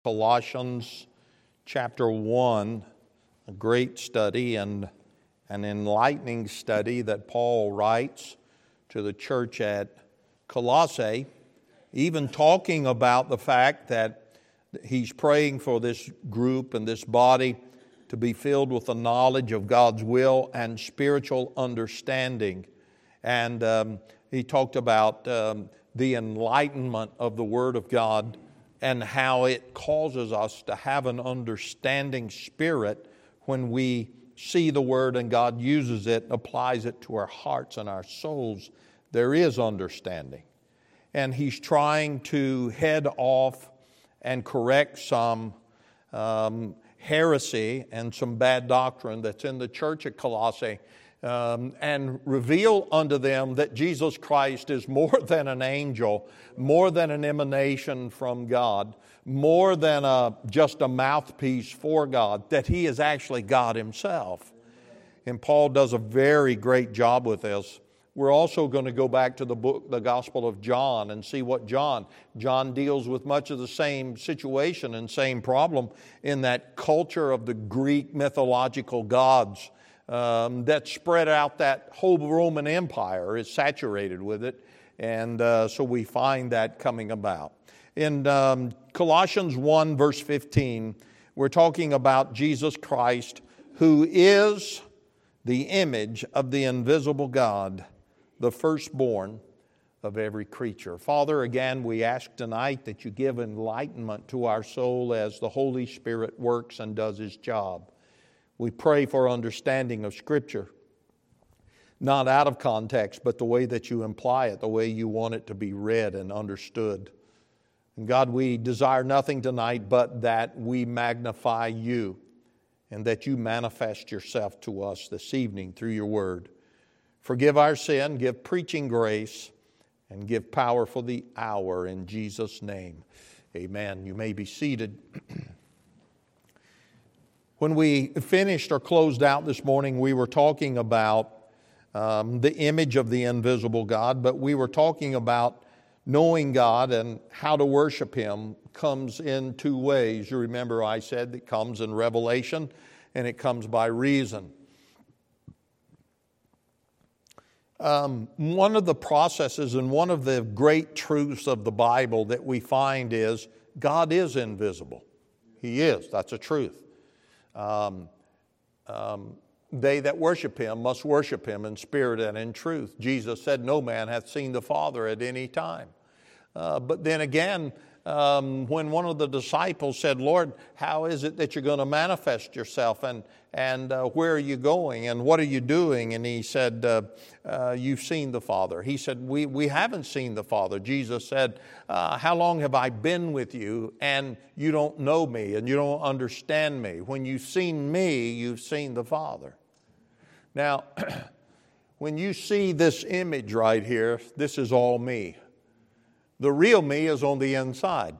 Colossians chapter 1, a great study and an enlightening study that Paul writes to the church at Colossae, even talking about the fact that he's praying for this group and this body to be filled with the knowledge of God's will and spiritual understanding. And he talked about the enlightenment of the Word of God and how it causes us to have an understanding spirit when we see the Word and God uses it, applies it to our hearts and our souls. There is understanding. And he's trying to head off and correct some heresy and some bad doctrine that's in the church at Colossae, and reveal unto them that Jesus Christ is more than an angel, more than an emanation from God, more than just a mouthpiece for God, that He is actually God Himself. And Paul does a very great job with this. We're also going to go back to the Gospel of John and see what John deals with much of the same situation and same problem in that culture of the Greek mythological gods that spread out. That whole Roman Empire is saturated with it. And so we find that coming about. In Colossians 1 verse 15, we're talking about Jesus Christ, who is the image of the invisible God, the firstborn of every creature. Father, again, we ask tonight that you give enlightenment to our soul as the Holy Spirit works and does His job. We pray for understanding of Scripture, not out of context, but the way that you imply it, the way you want it to be read and understood. And God, we desire nothing tonight but that we magnify you and that you manifest yourself to us this evening through your word. Forgive our sin, give preaching grace, and give power for the hour in Jesus' name. Amen. You may be seated. When we finished or closed out this morning, we were talking about the image of the invisible God, but we were talking about knowing God and how to worship Him comes in two ways. You remember I said it comes in revelation and it comes by reason. One of the processes and one of the great truths of the Bible that we find is God is invisible. He is. That's a truth. They that worship Him must worship Him in spirit and in truth. Jesus said, no man hath seen the Father at any time. But then again, when one of the disciples said, Lord, how is it that you're going to manifest yourself? And where are you going? And what are you doing? And He said, you've seen the Father. He said, we haven't seen the Father. Jesus said, how long have I been with you and you don't know me and you don't understand me? When you've seen me, you've seen the Father. Now, when you see this image right here, this is all me. The real me is on the inside.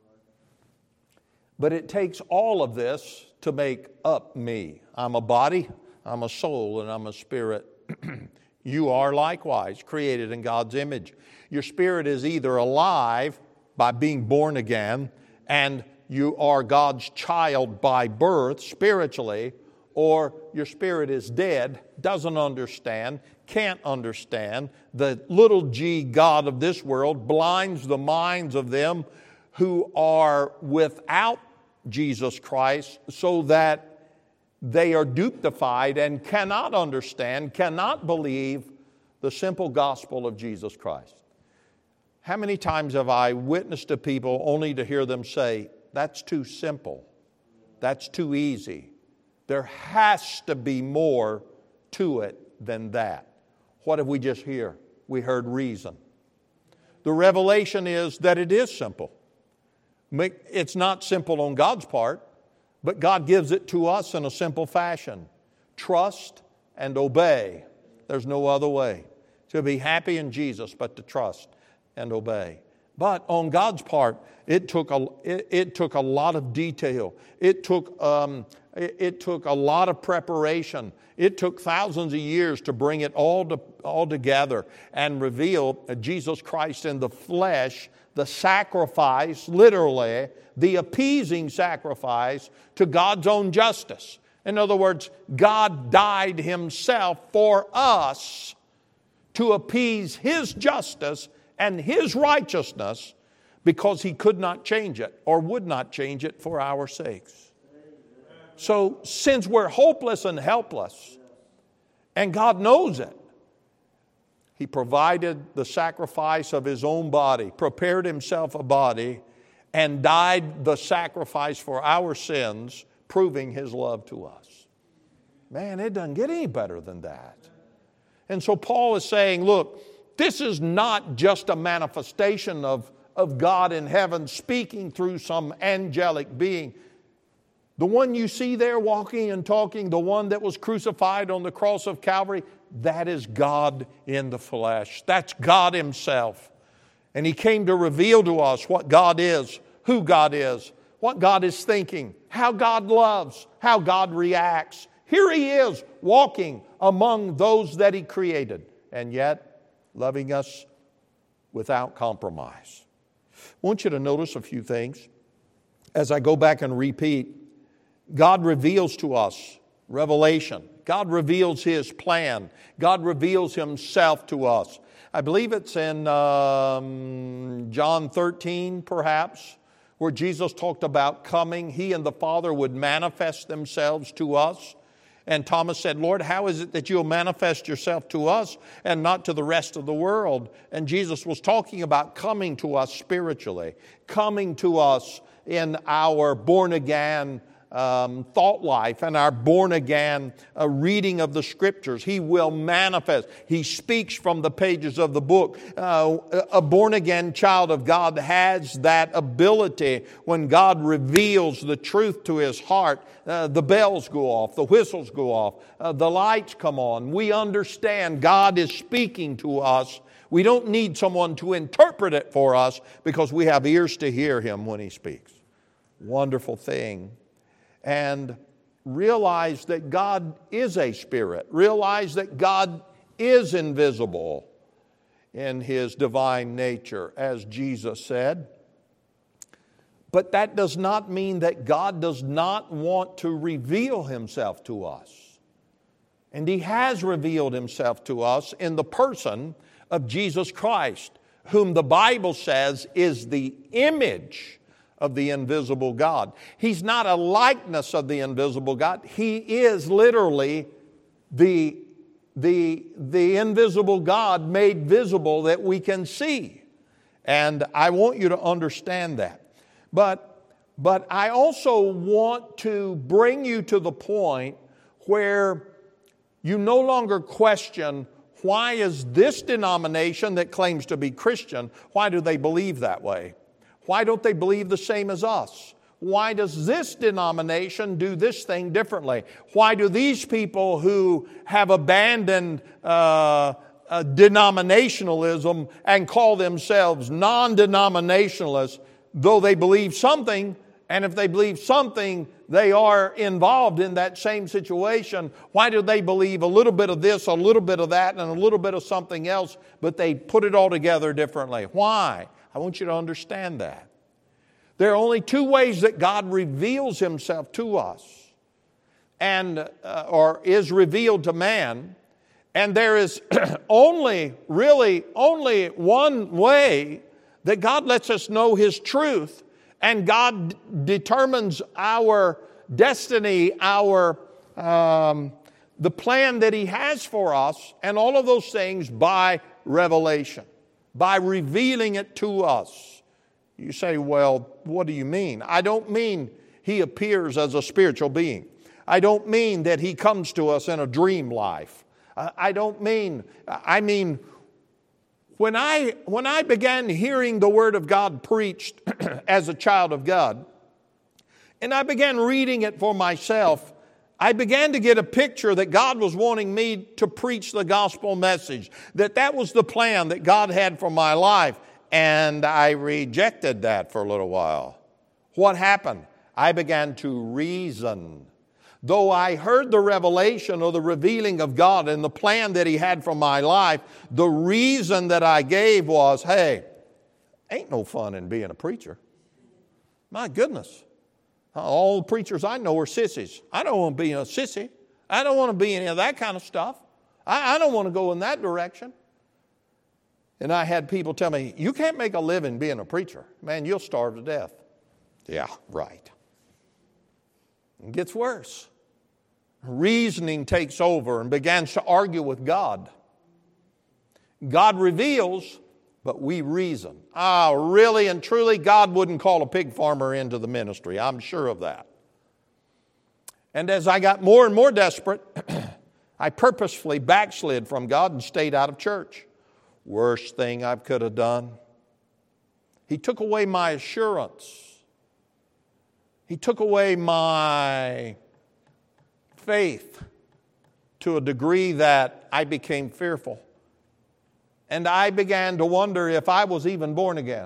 But it takes all of this to make up me. I'm a body, I'm a soul, and I'm a spirit. You are likewise created in God's image. Your spirit is either alive by being born again, and you are God's child by birth spiritually, or your spirit is dead, doesn't understand, can't understand. The little g God of this world blinds the minds of them who are without Jesus Christ so that they are duplified and cannot understand, cannot believe the simple gospel of Jesus Christ. How many times have I witnessed to people only to hear them say, that's too simple, that's too easy. There has to be more to it than that. What did we just hear? We heard reason. The revelation is that it is simple. It's not simple on God's part, but God gives it to us in a simple fashion. Trust and obey. There's no other way to be happy in Jesus but to trust and obey. But on God's part, it took a lot of detail. It took It took a lot of preparation. It took thousands of years to bring it all together and reveal Jesus Christ in the flesh, the sacrifice, literally, the appeasing sacrifice to God's own justice. In other words, God died Himself for us to appease His justice and His righteousness because He could not change it or would not change it for our sakes. So since we're hopeless and helpless, and God knows it, He provided the sacrifice of His own body, prepared Himself a body, and died the sacrifice for our sins, proving His love to us. Man, it doesn't get any better than that. And so Paul is saying, look, this is not just a manifestation of God in heaven speaking through some angelic being. The one you see there walking and talking, the one that was crucified on the cross of Calvary, that is God in the flesh. That's God Himself. And He came to reveal to us what God is, who God is, what God is thinking, how God loves, how God reacts. Here He is walking among those that He created, and yet loving us without compromise. I want you to notice a few things. As I go back and repeat, God reveals to us revelation. God reveals His plan. God reveals Himself to us. I believe it's in John 13, perhaps, where Jesus talked about coming. He and the Father would manifest themselves to us. And Thomas said, Lord, how is it that you'll manifest yourself to us and not to the rest of the world? And Jesus was talking about coming to us spiritually, coming to us in our born-again thought life and our born-again reading of the Scriptures. He will manifest. He speaks from the pages of the book. A born-again child of God has that ability. When God reveals the truth to his heart, the bells go off, the whistles go off, the lights come on. We understand God is speaking to us. We don't need someone to interpret it for us because we have ears to hear Him when He speaks. Wonderful thing. And realize that God is a spirit. Realize that God is invisible in His divine nature, as Jesus said. But that does not mean that God does not want to reveal Himself to us. And He has revealed Himself to us in the person of Jesus Christ, whom the Bible says is the image of the invisible God. He's not a likeness of the invisible God. He is literally the invisible God made visible that we can see. And I want you to understand that. But I also want to bring you to the point where you no longer question, why is this denomination that claims to be Christian, why do they believe that way? Why don't they believe the same as us? Why does this denomination do this thing differently? Why do these people who have abandoned denominationalism and call themselves non-denominationalists, though they believe something, and if they believe something, they are involved in that same situation? Why do they believe a little bit of this, a little bit of that, and a little bit of something else, but they put it all together differently? Why? I want you to understand that. There are only two ways that God reveals Himself to us, or is revealed to man. And there is only one way that God lets us know His truth, and God determines our destiny, the plan that He has for us, and all of those things by revelation, by revealing it to us. You say, well, what do you mean? I don't mean He appears as a spiritual being. I don't mean that He comes to us in a dream life. I mean, when I began hearing the Word of God preached as a child of God, and I began reading it for myself, I began to get a picture that God was wanting me to preach the gospel message, that was the plan that God had for my life, and I rejected that for a little while. What happened? I began to reason. Though I heard the revelation or the revealing of God and the plan that He had for my life, the reason that I gave was, hey, ain't no fun in being a preacher. My goodness. All the preachers I know are sissies. I don't want to be a sissy. I don't want to be any of that kind of stuff. I don't want to go in that direction. And I had people tell me, you can't make a living being a preacher. Man, you'll starve to death. Yeah, right. It gets worse. Reasoning takes over and begins to argue with God. God reveals, but we reason. Really and truly, God wouldn't call a pig farmer into the ministry. I'm sure of that. And as I got more and more desperate, I purposefully backslid from God and stayed out of church. Worst thing I could have done. He took away my assurance. He took away my faith to a degree that I became fearful. And I began to wonder if I was even born again.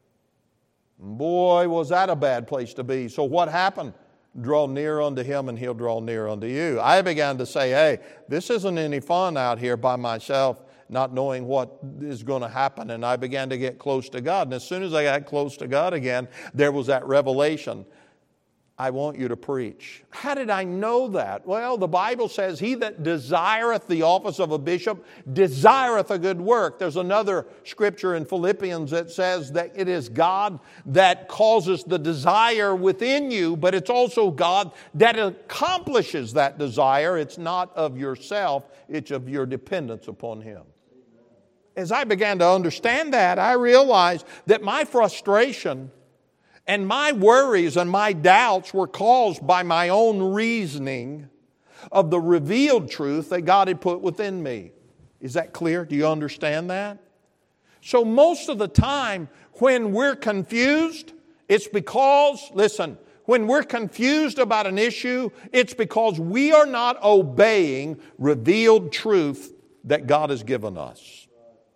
Boy, was that a bad place to be. So what happened? Draw near unto Him and He'll draw near unto you. I began to say, hey, this isn't any fun out here by myself, not knowing what is going to happen. And I began to get close to God. And as soon as I got close to God again, there was that revelation. I want you to preach. How did I know that? Well, the Bible says, he that desireth the office of a bishop desireth a good work. There's another scripture in Philippians that says that it is God that causes the desire within you, but it's also God that accomplishes that desire. It's not of yourself, it's of your dependence upon Him. As I began to understand that, I realized that my frustration and my worries and my doubts were caused by my own reasoning of the revealed truth that God had put within me. Is that clear? Do you understand that? So most of the time when we're confused, it's because, listen, when we're confused about an issue, it's because we are not obeying revealed truth that God has given us.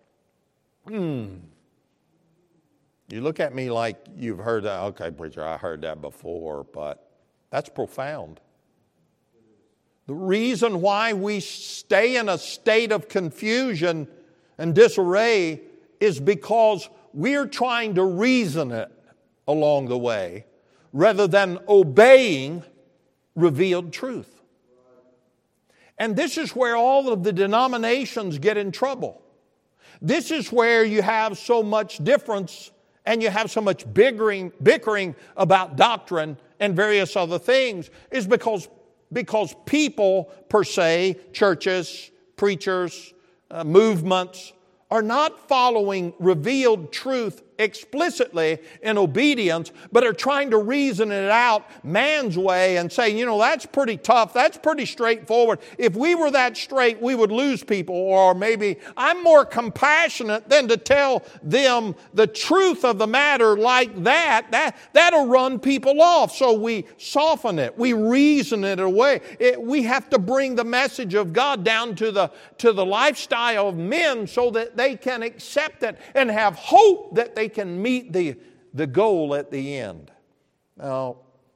You look at me like you've heard that. Okay, preacher, I heard that before, but that's profound. The reason why we stay in a state of confusion and disarray is because we're trying to reason it along the way rather than obeying revealed truth. And this is where all of the denominations get in trouble. This is where you have so much difference and you have so much bickering about doctrine and various other things, is because people per se, churches, preachers, movements, are not following revealed truth explicitly in obedience, but are trying to reason it out man's way and say, that's pretty tough, that's pretty straightforward. If we were that straight, we would lose people. Or maybe I'm more compassionate than to tell them the truth of the matter like that. That'll run people off. So we soften it. We reason it away. We have to bring the message of God down to the lifestyle of men so that they can accept it and have hope that they can meet the goal at the end. No.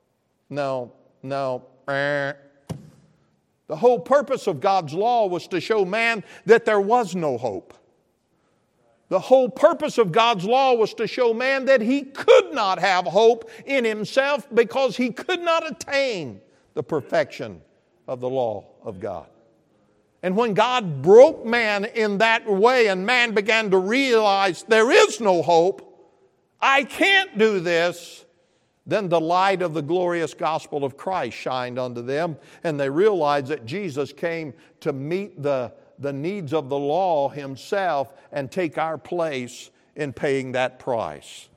The whole purpose of God's law was to show man that there was no hope. The whole purpose of God's law was to show man that he could not have hope in himself because he could not attain the perfection of the law of God. And when God broke man in that way and man began to realize there is no hope, I can't do this, then the light of the glorious gospel of Christ shined unto them, and they realized that Jesus came to meet the needs of the law Himself and take our place in paying that price.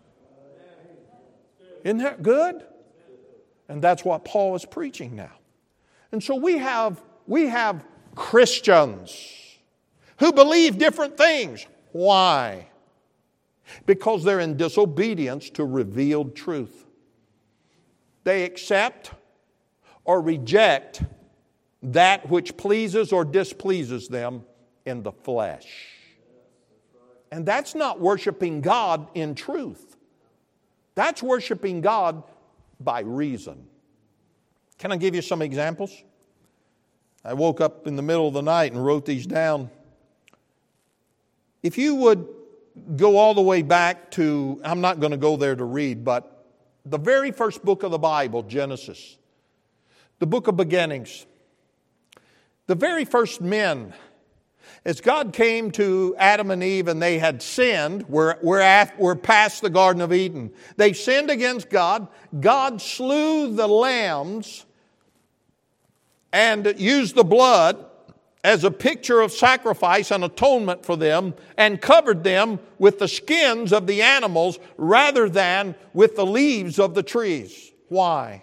Isn't that good? And that's what Paul is preaching now. And so we have Christians who believe different things. Why? Because they're in disobedience to revealed truth. They accept or reject that which pleases or displeases them in the flesh. And that's not worshiping God in truth. That's worshiping God by reason. Can I give you some examples? I woke up in the middle of the night and wrote these down. If you would go all the way back to, I'm not going to go there to read, but the very first book of the Bible, Genesis, the book of beginnings, the very first men, as God came to Adam and Eve and they had sinned, we're past the Garden of Eden. They sinned against God. God slew the lambs and used the blood as a picture of sacrifice and atonement for them, and covered them with the skins of the animals rather than with the leaves of the trees. Why?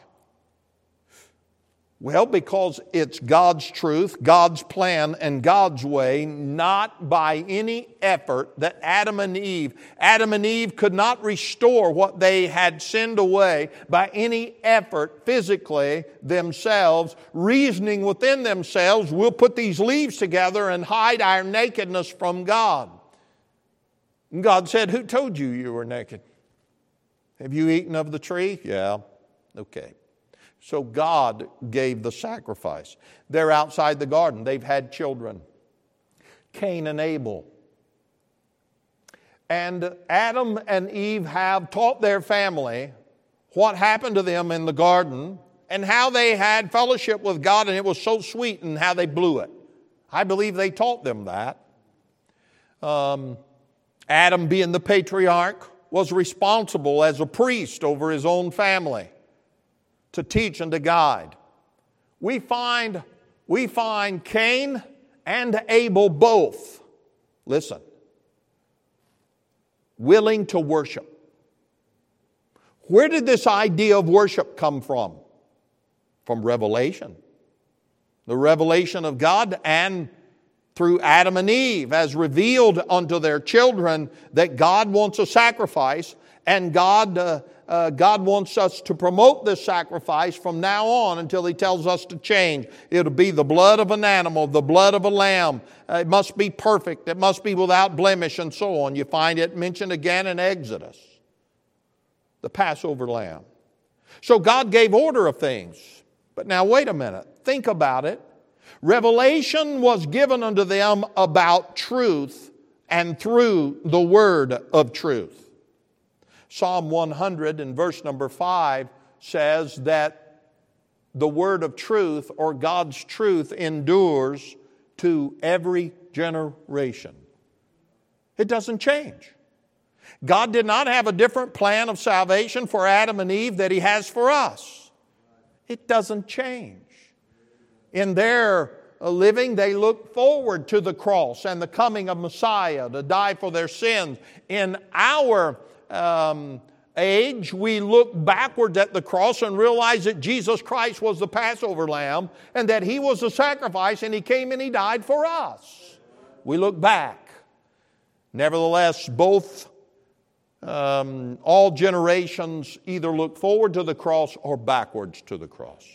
Well, because it's God's truth, God's plan, and God's way, not by any effort that Adam and Eve could not restore what they had sinned away by any effort physically themselves, reasoning within themselves, we'll put these leaves together and hide our nakedness from God. And God said, who told you you were naked? Have you eaten of the tree? Yeah. Okay. So God gave the sacrifice. They're outside the garden. They've had children. Cain and Abel. And Adam and Eve have taught their family what happened to them in the garden and how they had fellowship with God, and it was so sweet, and how they blew it. I believe they taught them that. Adam, being the patriarch, was responsible as a priest over his own family to teach and to guide. We find Cain and Abel both, listen, willing to worship. Where did this idea of worship come from? From revelation. The revelation of God, and through Adam and Eve, as revealed unto their children, that God wants a sacrifice, and God wants us to promote this sacrifice from now on until He tells us to change. It'll be the blood of an animal, the blood of a lamb. It must be perfect. It must be without blemish, and so on. You find it mentioned again in Exodus, the Passover lamb. So God gave order of things. But now wait a minute. Think about it. Revelation was given unto them about truth and through the word of truth. Psalm 100 and verse number 5 says that the word of truth, or God's truth, endures to every generation. It doesn't change. God did not have a different plan of salvation for Adam and Eve that He has for us. It doesn't change. In their living, they look forward to the cross and the coming of Messiah to die for their sins. In our age, we look backward at the cross and realize that Jesus Christ was the Passover lamb, and that He was the sacrifice, and He came and He died for us. We look back. Nevertheless, both, all generations either look forward to the cross or backwards to the cross.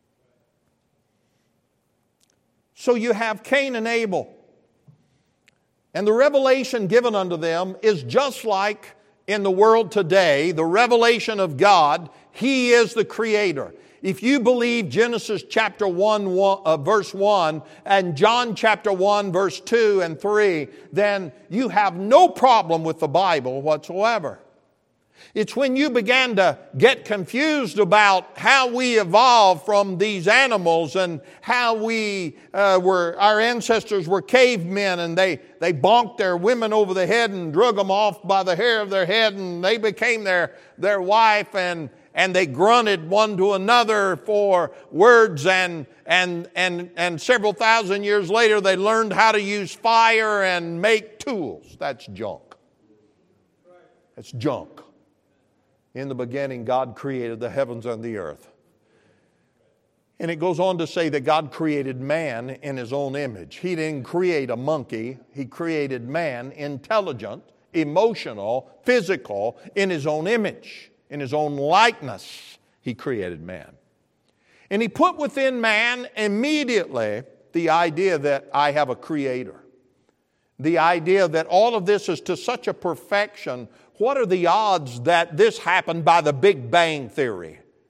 So you have Cain and Abel. And the revelation given unto them is just like in the world today, the revelation of God. He is the Creator. If you believe Genesis chapter 1, verse 1 and John chapter 1, verse 2 and 3, then you have no problem with the Bible whatsoever. It's when you began to get confused about how we evolved from these animals, and how our ancestors were cavemen, and they bonked their women over the head and drug them off by the hair of their head, and they became their wife, and they grunted one to another for words, and several thousand years later they learned how to use fire and make tools. That's junk. That's junk. In the beginning, God created the heavens and the earth. And it goes on to say that God created man in His own image. He didn't create a monkey. He created man, intelligent, emotional, physical, in His own image, in His own likeness. He created man. And He put within man immediately the idea that I have a Creator. The idea that all of this is to such a perfection. What are the odds that this happened by the Big Bang Theory?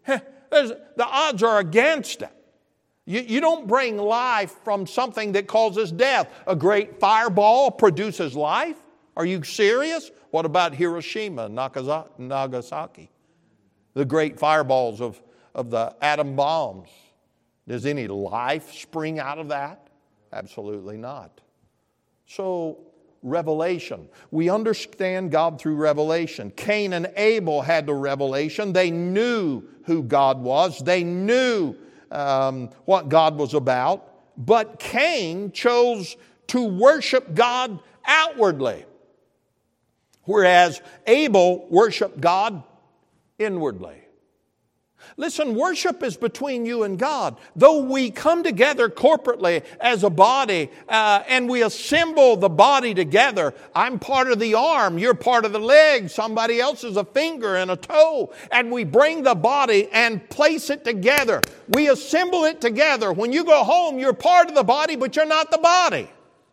The odds are against it. You don't bring life from something that causes death. A great fireball produces life? Are you serious? What about Hiroshima and Nagasaki? The great fireballs of the atom bombs. Does any life spring out of that? Absolutely not. So, revelation. We understand God through revelation. Cain and Abel had the revelation. They knew who God was. They knew what God was about. But Cain chose to worship God outwardly, whereas Abel worshiped God inwardly. Listen, worship is between you and God. Though we come together corporately as a body and we assemble the body together, I'm part of the arm, you're part of the leg, somebody else is a finger and a toe, and we bring the body and place it together. We assemble it together. When you go home, you're part of the body, but you're not the body.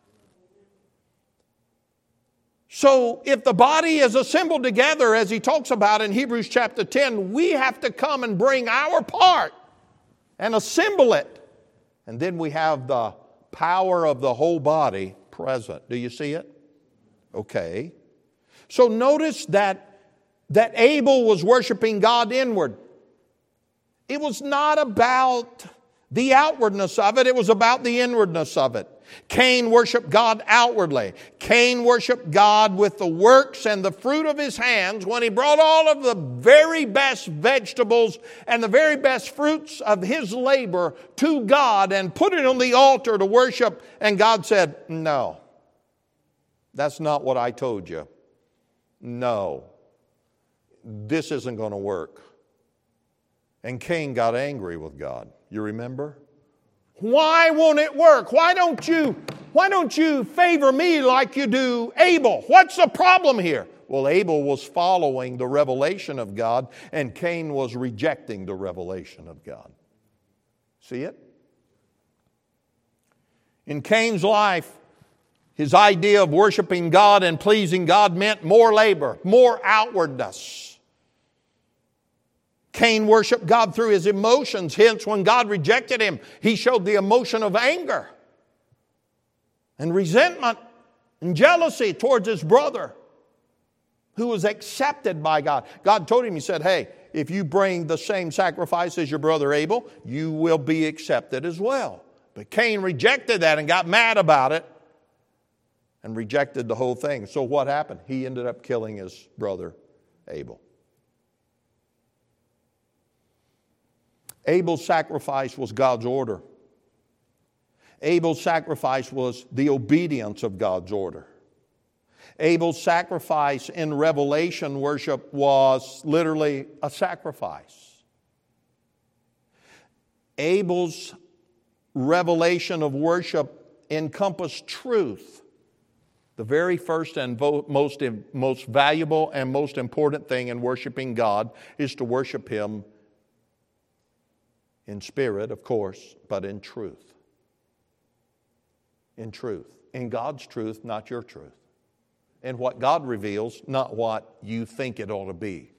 So if the body is assembled together, as he talks about in Hebrews chapter 10, we have to come and bring our part and assemble it. And then we have the power of the whole body present. Do you see it? Okay. So notice that Abel was worshiping God inward. It was not about the outwardness of it. It was about the inwardness of it. Cain worshiped God outwardly. Cain worshiped God with the works and the fruit of his hands when he brought all of the very best vegetables and the very best fruits of his labor to God and put it on the altar to worship. And God said, no, that's not what I told you. No, this isn't going to work. And Cain got angry with God. You remember? Why won't it work? Why don't you favor me like you do Abel? What's the problem here? Well, Abel was following the revelation of God, and Cain was rejecting the revelation of God. See it? In Cain's life, his idea of worshiping God and pleasing God meant more labor, more outwardness. Cain worshiped God through his emotions. Hence, when God rejected him, he showed the emotion of anger and resentment and jealousy towards his brother who was accepted by God. God told him, he said, hey, if you bring the same sacrifice as your brother Abel, you will be accepted as well. But Cain rejected that and got mad about it and rejected the whole thing. So what happened? He ended up killing his brother Abel. Abel's sacrifice was God's order. Abel's sacrifice was the obedience of God's order. Abel's sacrifice in revelation worship was literally a sacrifice. Abel's revelation of worship encompassed truth. The very first and most valuable and most important thing in worshiping God is to worship Him in spirit, of course, but in truth. In truth. In God's truth, not your truth. In what God reveals, not what you think it ought to be.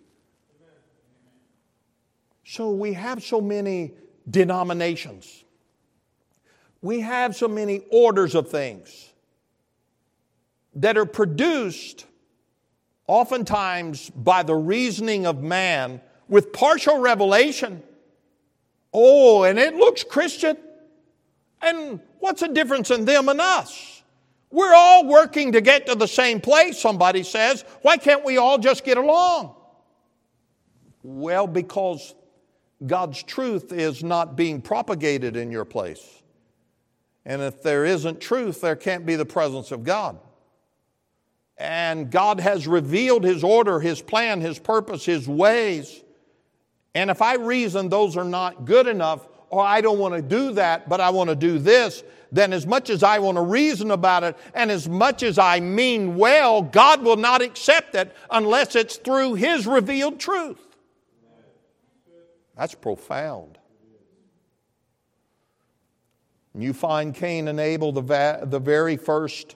So we have so many denominations. We have so many orders of things that are produced oftentimes by the reasoning of man with partial revelation. Oh, and it looks Christian. And what's the difference in them and us? We're all working to get to the same place, somebody says. Why can't we all just get along? Well, because God's truth is not being propagated in your place. And if there isn't truth, there can't be the presence of God. And God has revealed His order, His plan, His purpose, His ways. And if I reason those are not good enough, or I don't want to do that, but I want to do this, then as much as I want to reason about it, and as much as I mean well, God will not accept it unless it's through His revealed truth. That's profound. And you find Cain and Abel the very first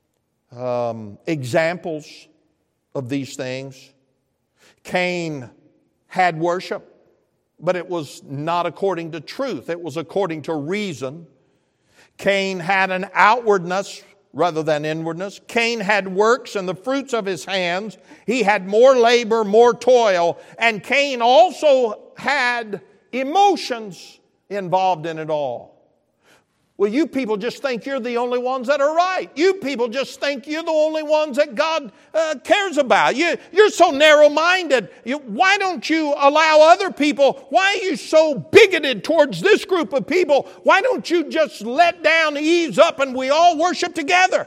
examples of these things. Cain had worship. but it was not according to truth. It was according to reason. Cain had an outwardness rather than inwardness. Cain had works and the fruits of his hands. He had more labor, more toil. And Cain also had emotions involved in it all. Well, you people just think you're the only ones that are right. You people just think you're the only ones that God cares about. You're so narrow-minded. Why don't you allow other people? Why are you so bigoted towards this group of people? Why don't you just let down, ease up, and we all worship together?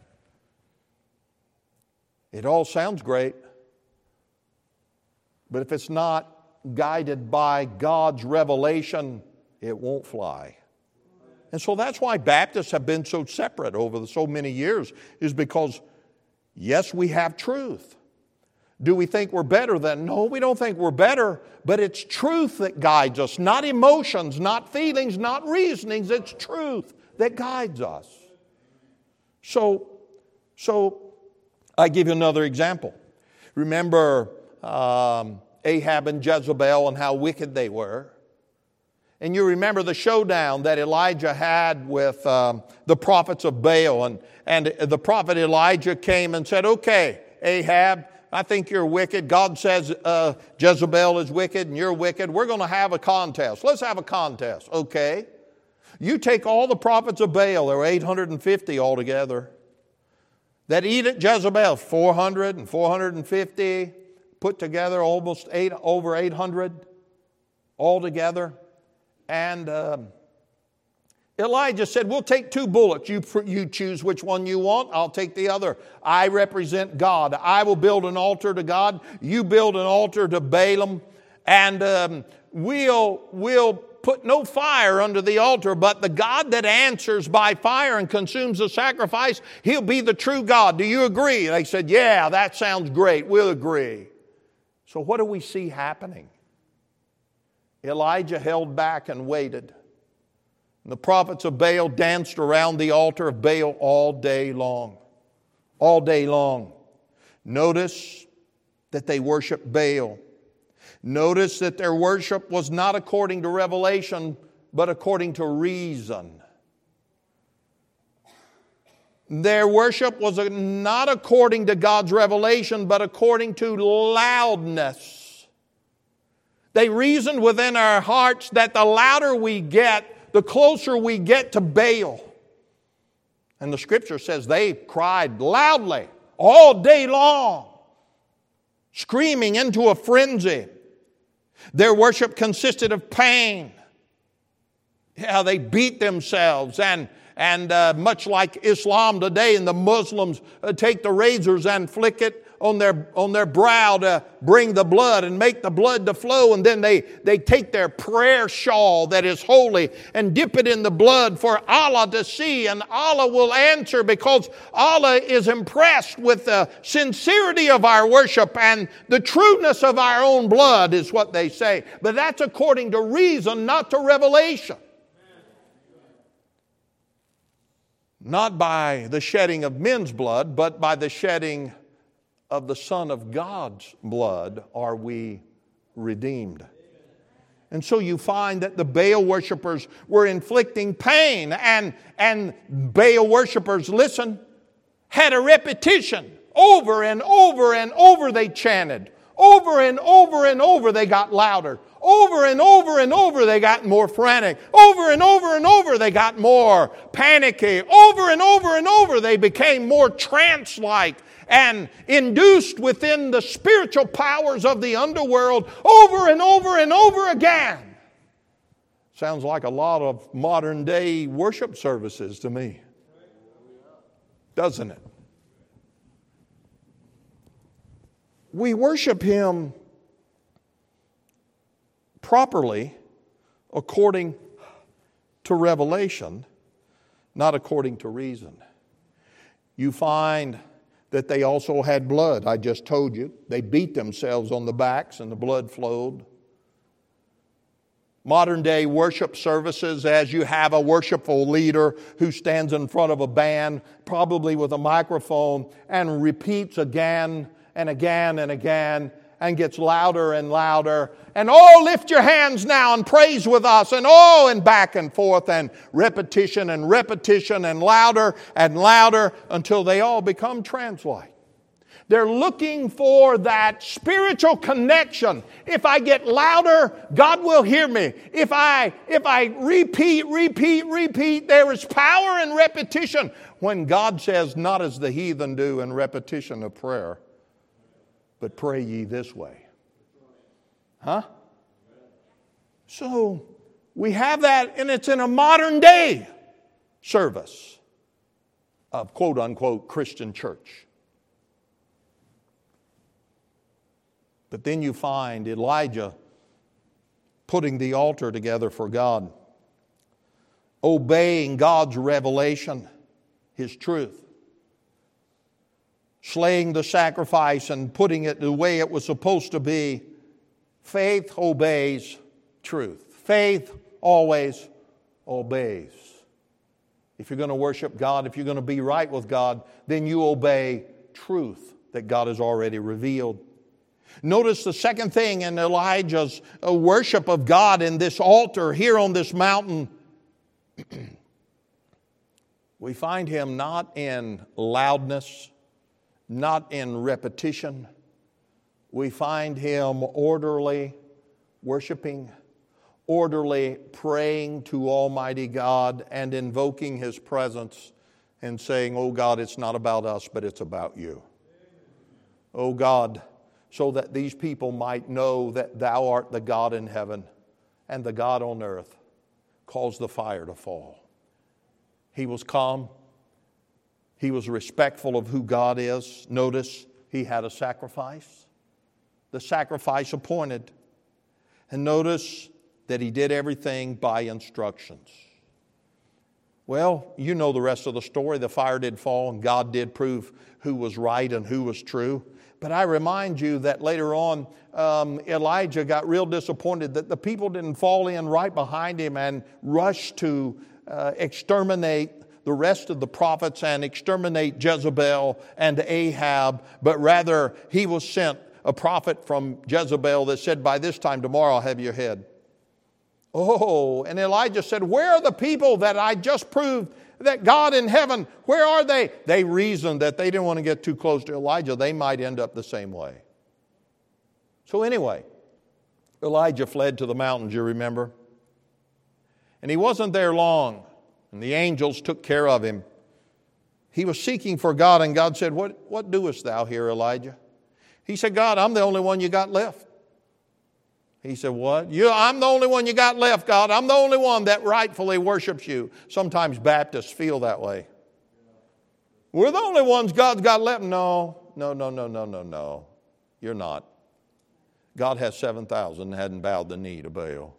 It all sounds great. But if it's not guided by God's revelation, it won't fly. And so that's why Baptists have been so separate over so many years, is because, yes, we have truth. Do we think we're better than? No, we don't think we're better, but it's truth that guides us, not emotions, not feelings, not reasonings. It's truth that guides us. So I give you another example. Remember Ahab and Jezebel and how wicked they were. And you remember the showdown that Elijah had with the prophets of Baal. And the prophet Elijah came and said, okay, Ahab, I think you're wicked. God says Jezebel is wicked and you're wicked. We're going to have a contest. Let's have a contest. Okay. You take all the prophets of Baal, there were 850 altogether, that eat at Jezebel, 400 and 450, put together almost over 800 altogether. And Elijah said, we'll take 2 bullets. You choose which one you want. I'll take the other. I represent God. I will build an altar to God. You build an altar to Balaam. And we'll put no fire under the altar, but the God that answers by fire and consumes the sacrifice, He'll be the true God. Do you agree? They said, yeah, that sounds great. We'll agree. So what do we see happening? Elijah held back and waited. And the prophets of Baal danced around the altar of Baal all day long. All day long. Notice that they worshiped Baal. Notice that their worship was not according to revelation, but according to reason. Their worship was not according to God's revelation, but according to loudness. They reasoned within our hearts that the louder we get, the closer we get to Baal. And the Scripture says they cried loudly all day long, screaming into a frenzy. Their worship consisted of pain. Yeah, they beat themselves, and much like Islam today, and the Muslims take the razors and flick it on their brow to bring the blood and make the blood to flow, and then they take their prayer shawl that is holy and dip it in the blood for Allah to see, and Allah will answer, because Allah is impressed with the sincerity of our worship and the trueness of our own blood, is what they say. But that's according to reason, not to revelation. Not by the shedding of men's blood, but by the shedding of the Son of God's blood are we redeemed. And so you find that the Baal worshipers were inflicting pain, and Baal worshipers, listen, had a repetition. Over and over and over they chanted. Over and over and over they got louder. Over and over and over they got more frantic. Over and over they got more panicky. Over and over they became more trance-like and induced within the spiritual powers of the underworld over and over again. Sounds like a lot of modern day worship services to me, doesn't it? We worship Him properly according to revelation, not according to reason. You find that they also had blood. I just told you. They beat themselves on the backs and the blood flowed. Modern day worship services, as you have a worshipful leader who stands in front of a band, probably with a microphone, and repeats again and again and again, and gets louder and louder. And oh, lift your hands now and praise with us. And oh, and back and forth and repetition and louder and louder until they all become trance-like. They're looking for that spiritual connection. If I get louder, God will hear me. If I repeat, there is power in repetition. When God says, not as the heathen do in repetition of prayer, but pray ye this way. Huh? So we have that, and it's in a modern day service of quote unquote Christian church. But then you find Elijah putting the altar together for God, obeying God's revelation, His truth, slaying the sacrifice and putting it the way it was supposed to be. Faith obeys truth. Faith always obeys. If you're going to worship God, if you're going to be right with God, then you obey truth that God has already revealed. Notice the second thing in Elijah's worship of God in this altar here on this mountain. We find him not in loudness, not in repetition. We find him orderly worshiping, orderly praying to Almighty God and invoking His presence and saying, oh God, it's not about us, but it's about you. Oh God, so that these people might know that Thou art the God in heaven and the God on earth. Cause the fire to fall. He was calm. He was respectful of who God is. Notice he had a sacrifice. The sacrifice appointed. And notice that he did everything by instructions. Well, you know the rest of the story. The fire did fall and God did prove who was right and who was true. But I remind you that later on, Elijah got real disappointed that the people didn't fall in right behind him and rush to exterminate the rest of the prophets and exterminate Jezebel and Ahab, but rather he was sent a prophet from Jezebel that said, by this time tomorrow I'll have your head. Oh, and Elijah said, where are the people that I just proved that God in heaven, where are they? They reasoned that they didn't want to get too close to Elijah. They might end up the same way. So anyway, Elijah fled to the mountains, you remember? And he wasn't there long, and the angels took care of him. He was seeking for God, and God said, what doest thou here, Elijah? He said, God, I'm the only one you got left. He said, what? I'm the only one you got left, God. I'm the only one that rightfully worships you. Sometimes Baptists feel that way. We're the only ones God's got left. No. You're not. God has 7,000 that hadn't bowed the knee to Baal.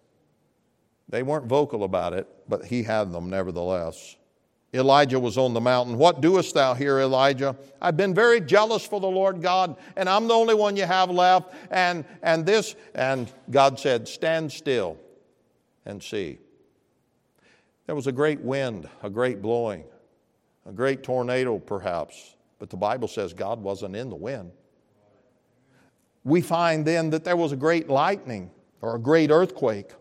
They weren't vocal about it, but he had them nevertheless. Elijah was on the mountain. What doest thou here, Elijah? I've been very jealous for the Lord God, and I'm the only one you have left. And God said, stand still and see. There was a great wind, a great blowing, a great tornado perhaps. But the Bible says God wasn't in the wind. We find then that there was a great lightning or a great earthquake.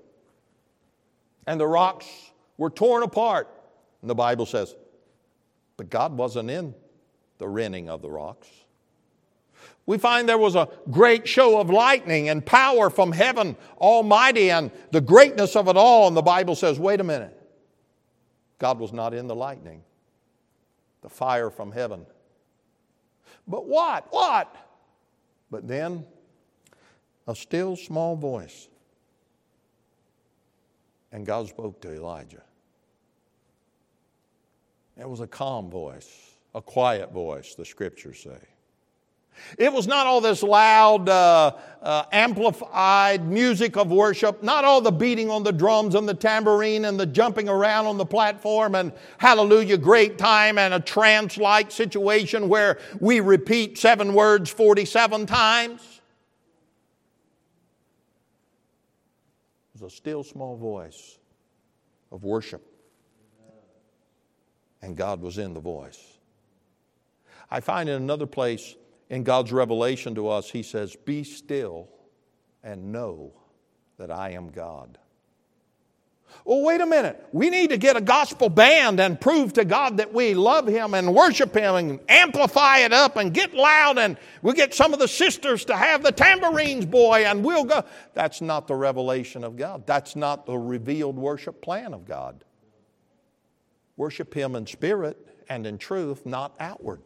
And the rocks were torn apart. And the Bible says, but God wasn't in the rending of the rocks. We find there was a great show of lightning and power from heaven Almighty and the greatness of it all. And the Bible says, wait a minute. God was not in the lightning, the fire from heaven. But what? But then a still small voice. And God spoke to Elijah. It was a calm voice, a quiet voice, the Scriptures say. It was not all this loud, amplified music of worship, not all the beating on the drums and the tambourine and the jumping around on the platform and hallelujah, great time and a trance-like situation where we repeat 7 words 47 times. It was a still small voice of worship. And God was in the voice. I find in another place in God's revelation to us, He says, be still and know that I am God. Oh, wait a minute. We need to get a gospel band and prove to God that we love Him and worship Him and amplify it up and get loud, and we'll get some of the sisters to have the tambourines, boy, and we'll go. That's not the revelation of God. That's not the revealed worship plan of God. Worship Him in spirit and in truth, not outward.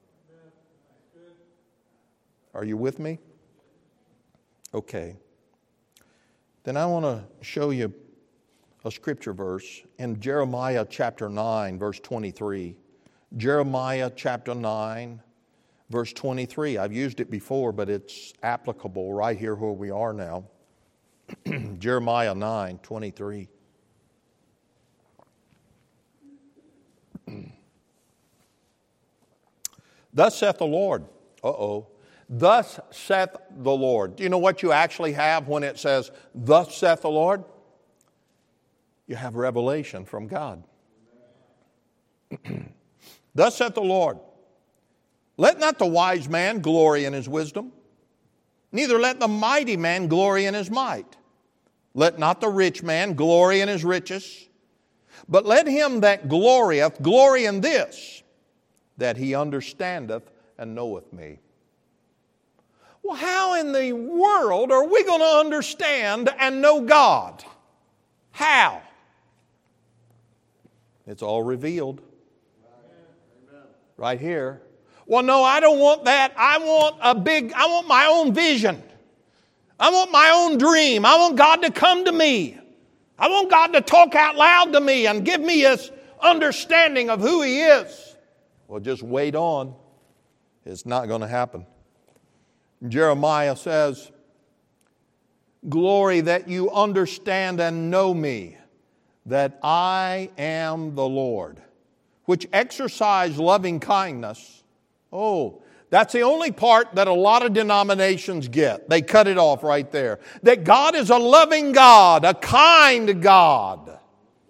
Are you with me? Okay. Then I want to show you a scripture verse in Jeremiah chapter 9, verse 23. Jeremiah chapter 9, verse 23. I've used it before, but it's applicable right here where we are now. Jeremiah 9, 23. Thus saith the Lord. Thus saith the Lord. Do you know what you actually have when it says, thus saith the Lord? You have revelation from God. Thus saith the Lord, let not the wise man glory in his wisdom, neither let the mighty man glory in his might. Let not the rich man glory in his riches, but let him that glorieth glory in this, that he understandeth and knoweth me. Well, how in the world are we going to understand and know God? How? It's all revealed. Right here. Well, no, I don't want that. I want my own vision. I want my own dream. I want God to come to me. I want God to talk out loud to me and give me His understanding of who He is. Well, just wait on. It's not going to happen. Jeremiah says, glory that you understand and know me, that I am the Lord, which exercise loving kindness. Oh, that's the only part that a lot of denominations get. They cut it off right there. That God is a loving God, a kind God.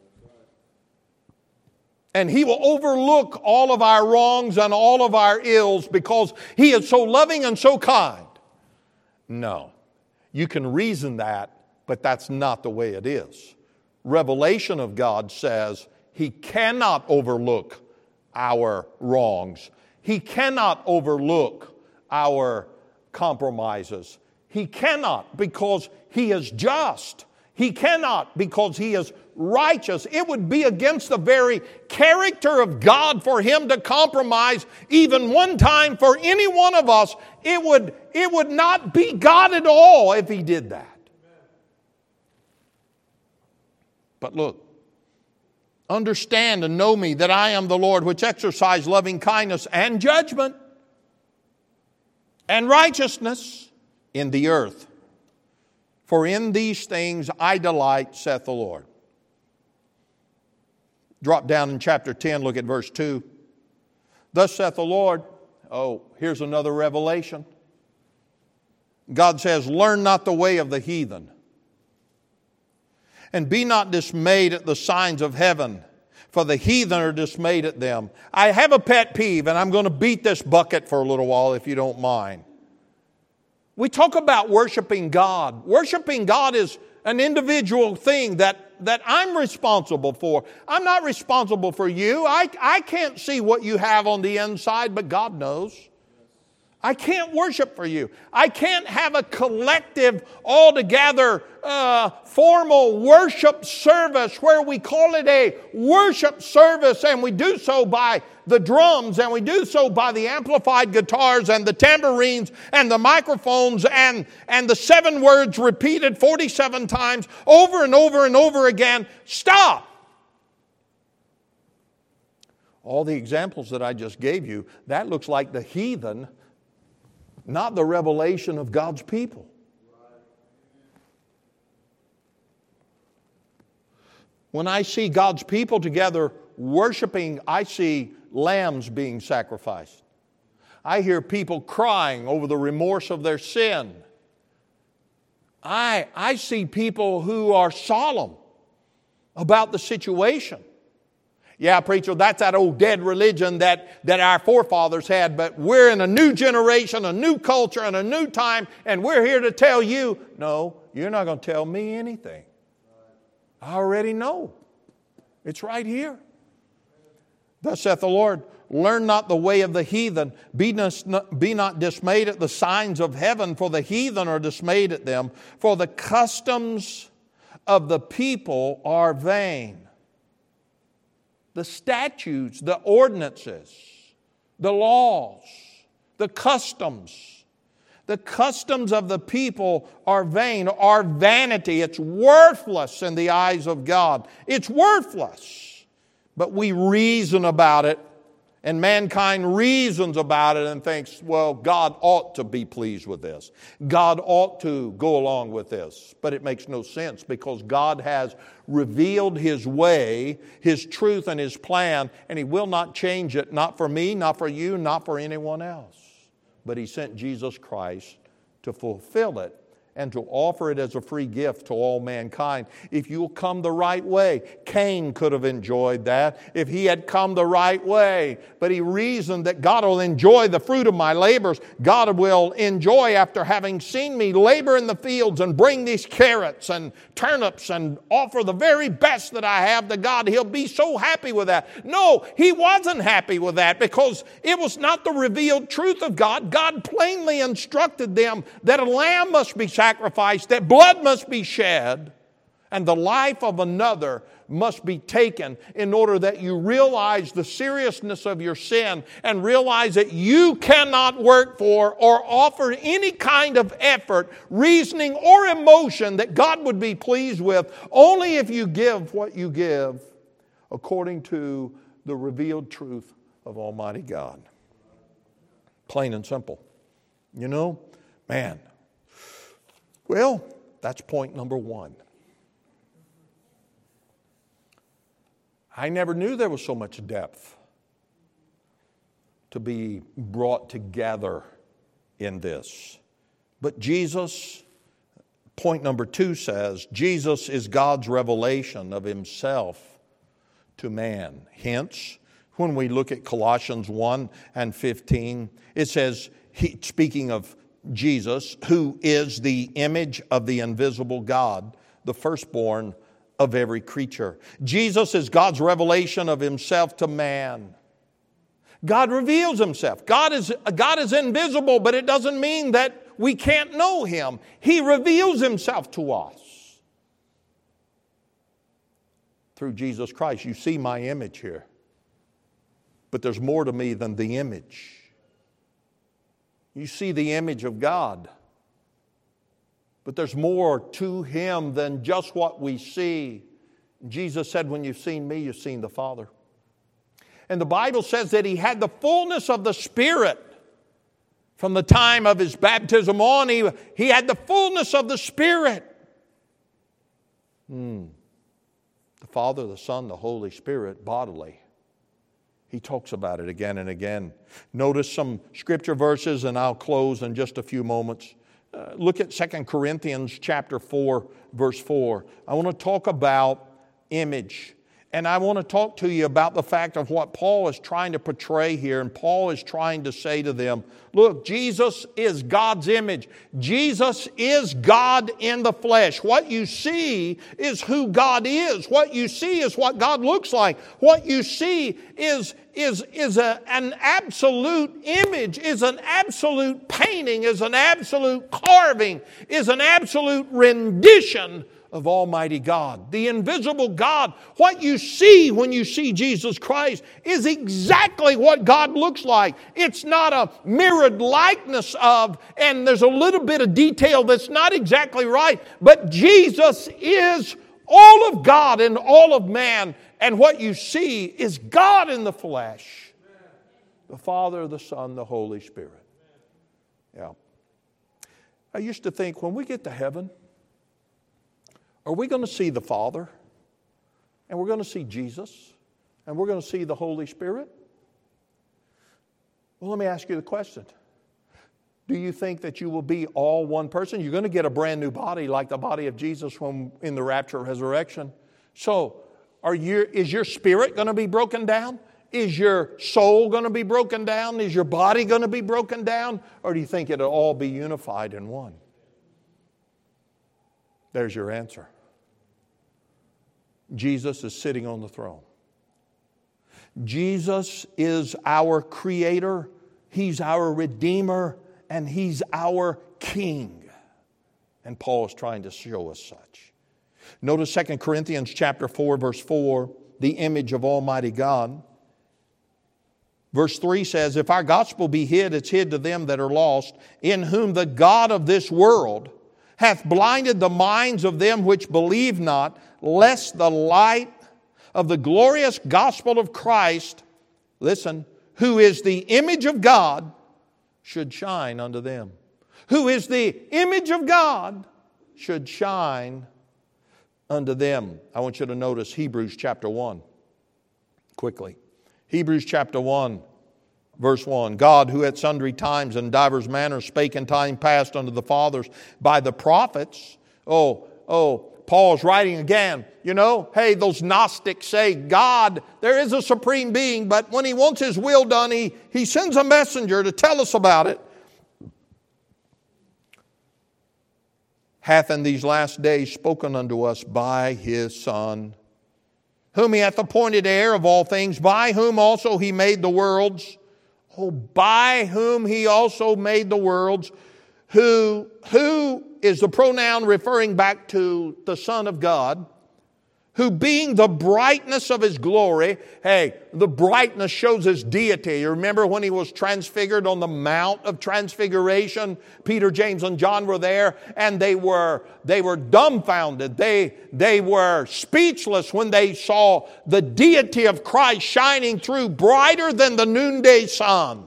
And He will overlook all of our wrongs and all of our ills because He is so loving and so kind. No. You can reason that, but that's not the way it is. Revelation of God says He cannot overlook our wrongs. He cannot overlook our compromises. He cannot because He is just. He cannot because He is righteous. It would be against the very character of God for Him to compromise even one time for any one of us. It would not be God at all if He did that. But look, understand and know me that I am the Lord, which exercise loving kindness and judgment and righteousness in the earth. For in these things I delight, saith the Lord. Drop down in chapter 10, look at verse 2. Thus saith the Lord. Oh, here's another revelation. God says, learn not the way of the heathen, and be not dismayed at the signs of heaven, for the heathen are dismayed at them. I have a pet peeve, and I'm going to beat this bucket for a little while if you don't mind. We talk about worshiping God. Worshiping God is an individual thing that I'm responsible for. I'm not responsible for you. I can't see what you have on the inside, but God knows. I can't worship for you. I can't have a collective, altogether formal worship service where we call it a worship service, and we do so by the drums, and we do so by the amplified guitars and the tambourines and the microphones and the 7 words repeated 47 times over and over and over again. Stop! All the examples that I just gave you, that looks like the heathen, not the revelation of God's people. When I see God's people together worshiping, I see lambs being sacrificed. I hear people crying over the remorse of their sin. I see people who are solemn about the situation. Yeah, preacher, that's that old dead religion that our forefathers had, but we're in a new generation, a new culture, and a new time, and we're here to tell you, no, you're not going to tell me anything. I already know. It's right here. Thus saith the Lord, learn not the way of the heathen. Be not dismayed at the signs of heaven, for the heathen are dismayed at them. For the customs of the people are vain. The statutes, the ordinances, the laws, the customs of the people are vain, are vanity. It's worthless in the eyes of God. It's worthless. But we reason about it, and mankind reasons about it and thinks, well, God ought to be pleased with this. God ought to go along with this. But it makes no sense because God has revealed His way, His truth, and His plan, and He will not change it, not for me, not for you, not for anyone else. But He sent Jesus Christ to fulfill it and to offer it as a free gift to all mankind. If you'll come the right way, Cain could have enjoyed that if he had come the right way. But he reasoned that God will enjoy the fruit of my labors. God will enjoy, after having seen me labor in the fields and bring these carrots and turnips and offer the very best that I have to God, He'll be so happy with that. No, He wasn't happy with that because it was not the revealed truth of God. God plainly instructed them that a lamb must be sacrificed, that blood must be shed, and the life of another must be taken in order that you realize the seriousness of your sin and realize that you cannot work for or offer any kind of effort, reasoning, or emotion that God would be pleased with, only if you give what you give according to the revealed truth of Almighty God. Plain and simple. You know, man. Well, that's point number one. I never knew there was so much depth to be brought together in this. But Jesus, point number two says, Jesus is God's revelation of Himself to man. Hence, when we look at Colossians 1 and 15, it says, speaking of Jesus, who is the image of the invisible God, the firstborn of every creature. Jesus is God's revelation of Himself to man. God reveals Himself. God is invisible, but it doesn't mean that we can't know Him. He reveals Himself to us through Jesus Christ. You see my image here, but there's more to me than the image. You see the image of God, but there's more to Him than just what we see. Jesus said, when you've seen me, you've seen the Father. And the Bible says that He had the fullness of the Spirit. From the time of His baptism on, He had the fullness of the Spirit. The Father, the Son, the Holy Spirit bodily. He talks about it again and again. Notice some scripture verses, and I'll close in just a few moments. Look at 2 Corinthians chapter 4, verse 4. I want to talk about image. And I want to talk to you about the fact of what Paul is trying to portray here. And Paul is trying to say to them, look, Jesus is God's image. Jesus is God in the flesh. What you see is who God is. What you see is what God looks like. What you see is an absolute image, is an absolute painting, is an absolute carving, is an absolute rendition of Almighty God, the invisible God. What you see when you see Jesus Christ is exactly what God looks like. It's not a mirrored likeness of, and there's a little bit of detail that's not exactly right, but Jesus is all of God and all of man, and what you see is God in the flesh. The Father, the Son, the Holy Spirit. Yeah. I used to think, when we get to heaven, are we going to see the Father? And we're going to see Jesus? And we're going to see the Holy Spirit? Well, let me ask you the question. Do you think that you will be all one person? You're going to get a brand new body like the body of Jesus when in the rapture or resurrection. So, Is your spirit going to be broken down? Is your soul going to be broken down? Is your body going to be broken down? Or do you think it'll all be unified in one? There's your answer. Jesus is sitting on the throne. Jesus is our Creator. He's our Redeemer. And He's our King. And Paul is trying to show us such. Notice 2 Corinthians chapter 4, verse 4, the image of Almighty God. Verse 3 says, if our gospel be hid, it's hid to them that are lost, in whom the God of this world hath blinded the minds of them which believe not, lest the light of the glorious gospel of Christ, listen, who is the image of God, should shine unto them. Who is the image of God should shine unto them. I want you to notice Hebrews chapter 1 quickly. Hebrews chapter 1, verse 1. God, who at sundry times and divers manners spake in time past unto the fathers by the prophets. Paul's writing again. You know, hey, those Gnostics say God, there is a supreme being, but when He wants His will done, He sends a messenger to tell us about it. Hath in these last days spoken unto us by His Son, whom He hath appointed heir of all things, by whom also He made the worlds. Oh, by whom He also made the worlds. Who is the pronoun referring back to the Son of God, who being the brightness of His glory, hey, the brightness shows His deity. You remember when He was transfigured on the Mount of Transfiguration? Peter, James, and John were there, and they were dumbfounded. They were speechless when they saw the deity of Christ shining through brighter than the noonday sun.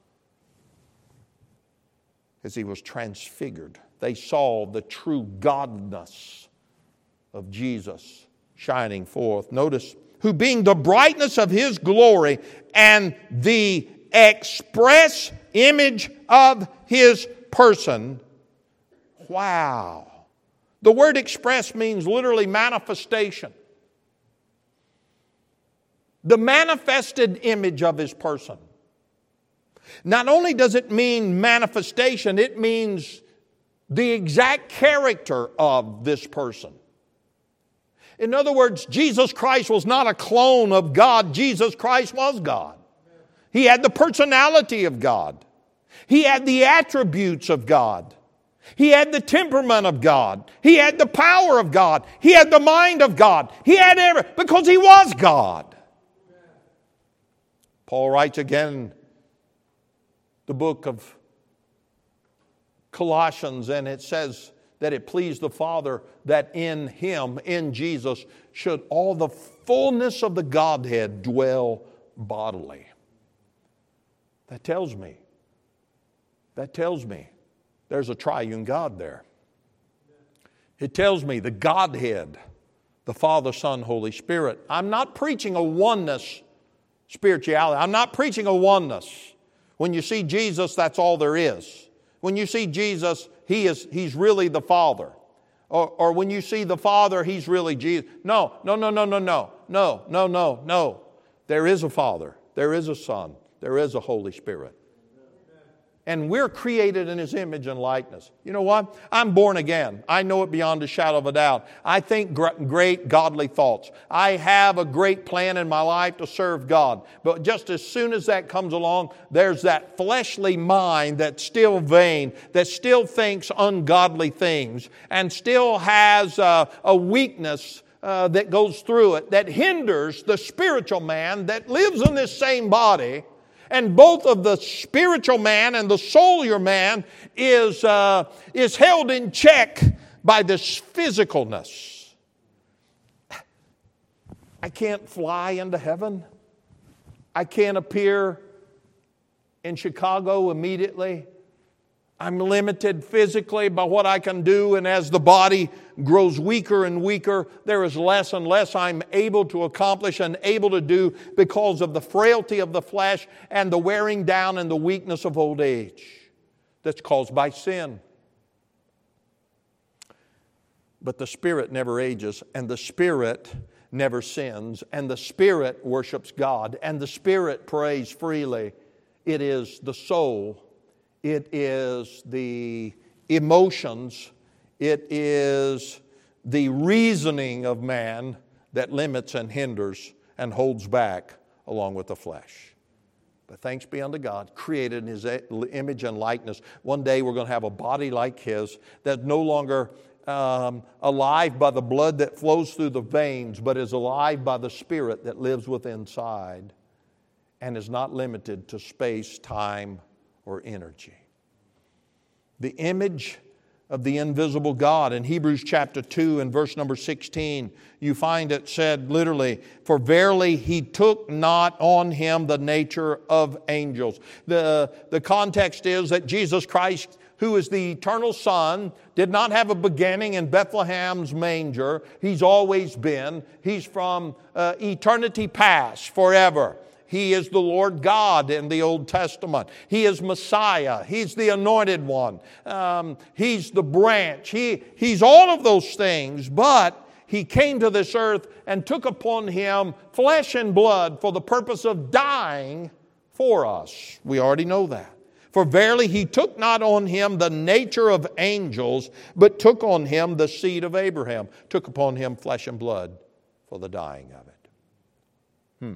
As He was transfigured, they saw the true godness of Jesus shining forth. Notice, who being the brightness of His glory and the express image of His person. Wow. The word express means literally manifestation. The manifested image of His person. Not only does it mean manifestation, it means the exact character of this person. In other words, Jesus Christ was not a clone of God. Jesus Christ was God. He had the personality of God. He had the attributes of God. He had the temperament of God. He had the power of God. He had the mind of God. He had everything because He was God. Paul writes again the book of Colossians, and it says that it pleased the Father that in Him, in Jesus, should all the fullness of the Godhead dwell bodily. That tells me there's a triune God there. It tells me the Godhead, the Father, Son, Holy Spirit. I'm not preaching a oneness spirituality. I'm not preaching a oneness. When you see Jesus, that's all there is. When you see Jesus, He's really the Father. Or when you see the Father, He's really Jesus. No. There is a Father. There is a Son. There is a Holy Spirit. And we're created in His image and likeness. You know what? I'm born again. I know it beyond a shadow of a doubt. I think great godly thoughts. I have a great plan in my life to serve God. But just as soon as that comes along, there's that fleshly mind that's still vain, that still thinks ungodly things, and still has a weakness that goes through it that hinders the spiritual man that lives in this same body. And both of the spiritual man and the soulier man is held in check by this physicalness. I can't fly into heaven. I can't appear in Chicago immediately. I'm limited physically by what I can do, and as the body grows weaker and weaker, there is less and less I'm able to accomplish and able to do because of the frailty of the flesh and the wearing down and the weakness of old age that's caused by sin. But the Spirit never ages, and the Spirit never sins, and the Spirit worships God, and the Spirit prays freely. It is the soul, it is the emotions, it is the reasoning of man that limits and hinders and holds back along with the flesh. But thanks be unto God, created in His image and likeness. One day we're going to have a body like His that's no longer alive by the blood that flows through the veins, but is alive by the Spirit that lives within inside and is not limited to space, time, or energy. The image of the invisible God. In Hebrews chapter 2 and verse number 16, you find it said literally, "For verily He took not on Him the nature of angels." The context is that Jesus Christ, who is the eternal Son, did not have a beginning in Bethlehem's manger. He's always been. He's from eternity past, forever. He is the Lord God in the Old Testament. He is Messiah. He's the anointed one. He's the branch. He's all of those things, but He came to this earth and took upon Him flesh and blood for the purpose of dying for us. We already know that. "For verily He took not on Him the nature of angels, but took on Him the seed of Abraham." Took upon Him flesh and blood for the dying of it.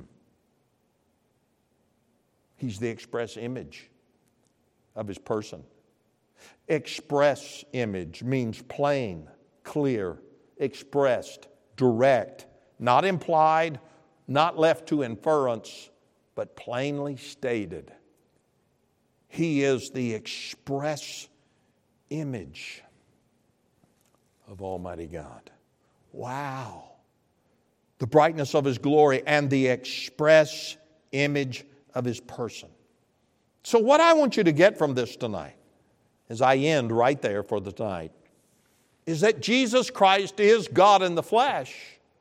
He's the express image of His person. Express image means plain, clear, expressed, direct, not implied, not left to inference, but plainly stated. He is the express image of Almighty God. Wow. The brightness of His glory and the express image of His person. So what I want you to get from this tonight, as I end right there for the night, is that Jesus Christ is God in the flesh.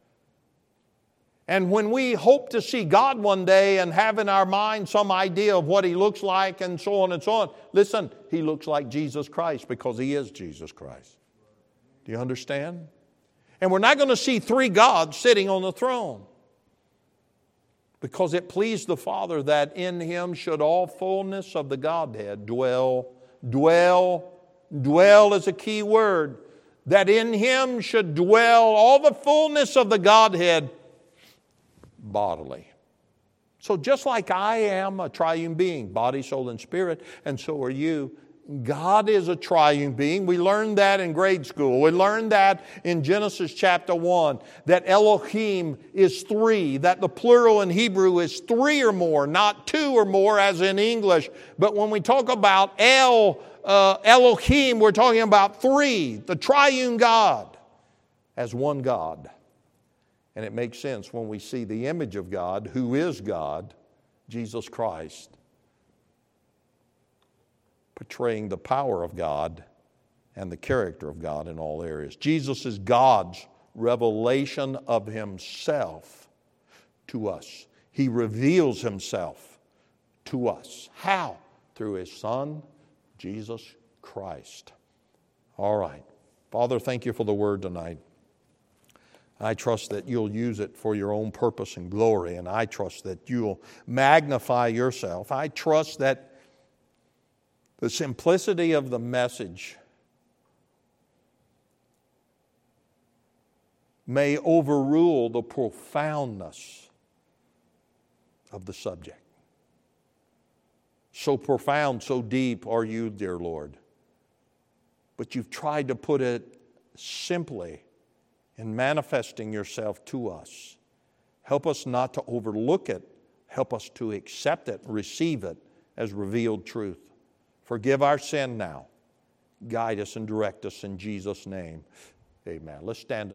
And when we hope to see God one day and have in our mind some idea of what He looks like and so on and so on, listen, He looks like Jesus Christ because He is Jesus Christ. Do you understand? And we're not going to see three gods sitting on the throne, because it pleased the Father that in Him should all fullness of the Godhead dwell. Dwell is a key word. That in Him should dwell all the fullness of the Godhead bodily. So just like I am a triune being, body, soul, and spirit, and so are you, God is a triune being. We learned that in grade school. We learned that in Genesis chapter 1, that Elohim is three, that the plural in Hebrew is three or more, not two or more as in English. But when we talk about Elohim, we're talking about three, the triune God as one God. And it makes sense when we see the image of God, who is God, Jesus Christ, portraying the power of God and the character of God in all areas. Jesus is God's revelation of Himself to us. He reveals Himself to us. How? Through His Son, Jesus Christ. All right. Father, thank You for the Word tonight. I trust that You'll use it for Your own purpose and glory, and I trust that You'll magnify Yourself. I trust that the simplicity of the message may overrule the profoundness of the subject. So profound, so deep are You, dear Lord. But You've tried to put it simply in manifesting Yourself to us. Help us not to overlook it. Help us to accept it, receive it as revealed truth. Forgive our sin now. Guide us and direct us in Jesus' name. Amen. Let's stand.